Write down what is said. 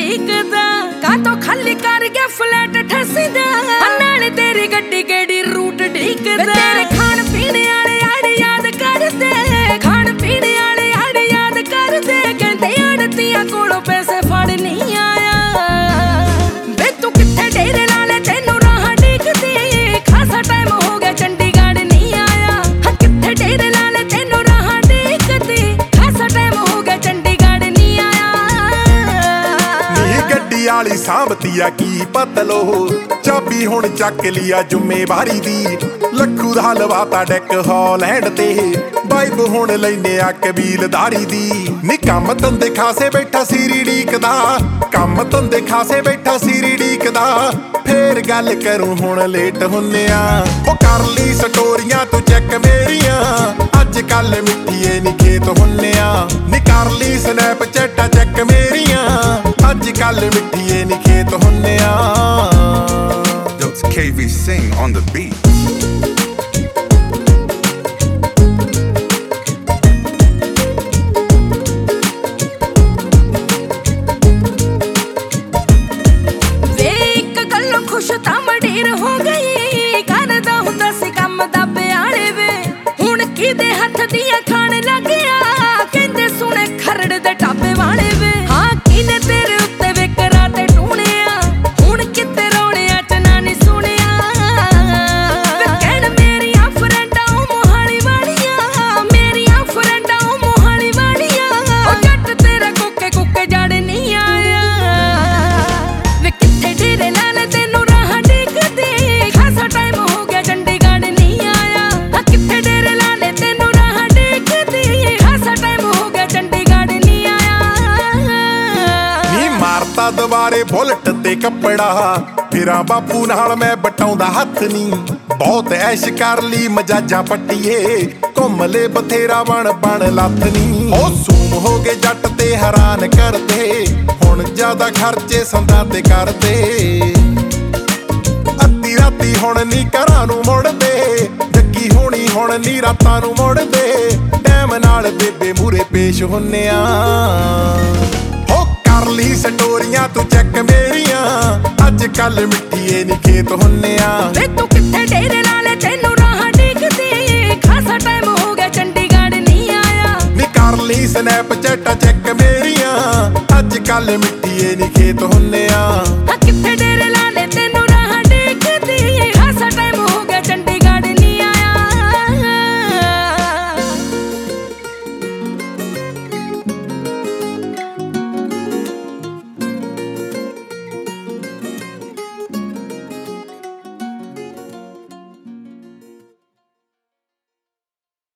ਡੀਕਦਾ ਕਾਤੋਂ ਖਾਲੀ ਕਰ ਗਿਆ ਫਲੈਟ ਠੱਸਦਾ ਨਾਲੇ ਤੇਰੀ ਗੱਡੀ ਕਿਹੜੀ ਰੂਟ ਡੀਕਦਾ ਤੇਰੇ ਖਾਣ ਪੀਣ ਵਾਲੇ ਆੜ ਯਾਦ ਕਰਦੇ ਖਾਣ ਪੀਣ ਵਾਲੇ ਆੜ ਯਾਦ ਕਰਦੇ ਕਹਿੰਦੇ ਆੜਤੀਆਂ ਕੋਲੋਂ ਪੈਸੇ ਫੜ ਨਹੀਂ ਆਇਆ ਵੇ ਤੂੰ ਕਿੱਥੇ ਡੇਰੇ ਲਾ ਲੈ ਤੈਨੂੰ ਰਾਹ ਡੀਕਦੀ ਖਾਸਾ ਟਾਈਮ ਹੋ ਗਿਆ ਚੰਡੀਗੜ੍ਹ ਨਹੀਂ ਆਇਆ ਕਿੱਥੇ ਡੇਰੇ ਲਾ ਲੈ ਤੈਨੂੰ ਰਾਹ ਡੀਕਦੀ ਖਾਸਾ ਟਾਈਮ ਹੋ ਗਿਆ ਚੰਡੀਗੜ੍ਹ ਨਹੀਂ ਆਇਆ ਨੀ ਗੱਡੀ ਵਾਲੀ ਸਾਂਭਤੀ ਆ ਕੀ ਪਤਲੋ ਚਾਬੀ ਹੁਣ ਚੱਕ ਲਿਆ ਜ਼ਿੰਮੇਵਾਰੀ ਦੀ ਲੱਖੂ ਦਾ ਲਵਾਤਾ ਡੈਕ ਹਾਲੈਂਡ ਤੇ ਬਾਈਬ ਹੁਣ ਲੈਨੇ ਆ ਕਬੀਲਦਾਰੀ ਦੀ ਨੀ ਕੰਮ ਧੰਦੇ ਖਾਸੇ ਬੈਠਾ ਸੀਰੀ ਡੀਕਦਾ ਕੰਮ ਧੰਦੇ ਖਾਸੇ ਬੈਠਾ ਸੀਰੀ ਡੀਕਦਾ ਫੇਰ ਗੱਲ ਕਰੂੰ ਹੁਣ ਲੇਟ ਹੁੰਨੇ ਆ ਉਹ ਕਰ ਲਈ ਸਟੋਰੀਆਂ ਤੂੰ ਚੈੱਕ ਮੇਰੀਆਂ ਅੱਜ ਕੱਲ ਮਿੱਠੀਏ ਨੀ ਖੇਤ ਹੁੰਨੇ ਆ ਨੀ ਕਰ ਲਈ ਸਨੈਪਚੈਟਾਂ ਚੈੱਕ ਮੇਰੀਆਂ ਅੱਜ ਕੱਲ ਮਿੱਠੀਏ ਨੀ ਖੇਤ ਹੁੰਨੇ ਆ It's KV Sing on the beat. ਵੇ ਇੱਕ ਗੱਲੋਂ ਖੁਸ਼ ਤਾਂ ਮਡੀਰ ਹੋ ਗਈ ਕਰਦਾ ਹੁੰਦਾ ਸੀ ਕੰਮ ਦਾ ਬਿਆਲੇ ਵੇ ਹੁਣ ਕਿਹਦੇ ਹੱਥ ਦੀਆਂ ਖਾਣ ਲੱਗਿਆ ਕਹਿੰਦੇ ਸੁਣੇ ਖਰੜ ਦੇ ਢਾਬੇ ਵਾਲੇ ਵੇ ਹਾਂ ਕਿਨੇ ਤੇਰੇ ਉੱਤੇ ਵਿਕਰਾ ਤੇ ਟੂਣਿਆ ਹੁਣ ਕਿਤੇ ਰੌਲਿਆਂ ਚ ਨਾ ਨੀ ਸੁਣਿਆ ਵੇ ਕਹਿਣ ਮੇਰੀਆਂ ਫਰੈਂਡਾਂ ਮੋਹਾਲੀ ਵਾਲੀਆਂ ਮੇਰੀਆਂ ਫਰੈਂਡਾਂ ਮੋਹਾਲੀ ਵਾਲੀਆਂ ਉਹ ਜੱਟ ਤੇਰਾ ਕੁੱਕੇ ਕੁੱਕੇ ਜੜ ਨਹੀਂ ਆਇਆ ਵੇ ਕਿੱਥੇ ਡੇਰੇ ਲਾ ਲੈ ਤੈਨੂੰ ਰਾਹ ਡੀਕਦੀ ਖਾਸਾ ਟਾਈਮ ਹੋ ਗਿਆ ਚੰਡੀਗੜ੍ਹ ਨਹੀਂ ਆਇਆ ਕਿੱਥੇ ਡੇਰੇ ਲਾ ਲੈ ਤੈਨੂੰ ਰਾਹ ਡੀਕਦੀ ਖਾਸਾ ਟਾਈਮ ਹੋ ਗਿਆ ਚੰਡੀਗੜ੍ਹ ਨਹੀਂ ਆਇਆ ਨੀ ਮਾਰਤਾ ਦੁਬਾਰੇ ਬੁਲਟ ਤੇ ਕੱਪੜਾ ਫਿਰਾਂ ਬਾਪੂ ਨਾਲ ਮੈਂ ਬਟਾਉਂਦਾ ਹੱਥ ਨੀ ਬਹੁਤ ਐਸ਼ ਕਰ ਲਈ ਮਜਾਜਾਂ ਪੱਟੀਏ ਘੁੰਮ ਲੈ ਬਥੇਰਾ ਬਣ ਲੱਥ ਨੀ ਉਹ ਸੂਮ ਹੋ ਗਏ ਜੱਟ ਤੇ ਹੈਰਾਨ ਕਰਦੇ ਹੁਣ ਜ਼ਿਆਦਾ ਖਰਚੇ ਸੰਦਾਂ ਤੇ ਕਰਦੇ ਅੱਧੀ ਰਾਤੀ ਹੁਣ ਨੀ ਘਰਾਂ ਨੂੰ ਮੁੜਦੇ ਜੱਗੀ ਹੋਣੀ ਹੁਣ ਨੀ ਰਾਤਾਂ ਨੂੰ ਮੁੜਦੇ ਟਾਈਮ ਨਾਲ ਬੇਬੇ ਮੂਰੇ ਪੇਸ਼ ਹੁੰਨੇ ਆ ਹੋ ਕਰ ਲਈ ਸਟੋਰੀਆਂ ਤੂੰ ਚੈੱਕ ਮੇਰੀਆਂ ਅੱਜ ਕੱਲ ਮਿੱਠੀਏ ਨੀ ਖੇਤ ਹੁੰਨੇ ਆ ਵੇ ਤੂੰ ਕਿੱਥੇ ਡੇਰੇ ਲਾ ਲੈ ਤੈਨੂੰ ਰਾਹ ਡੀਕਦੀ ਖਾਸਾ ਟਾਈਮ ਹੋ ਗਿਆ ਚੰਡੀਗੜ੍ਹ ਨਹੀਂ ਆਇਆ ਨੀ ਕਰ ਲਈ ਸਨੈਪਚੈਟਾਂ ਚੈੱਕ ਮੇਰੀਆਂ ਅੱਜ ਕੱਲ ਮਿੱਠੀਏ ਨੀ ਖੇਤ ਹੁੰਨੇ ਆ ਕਿੱਥੇ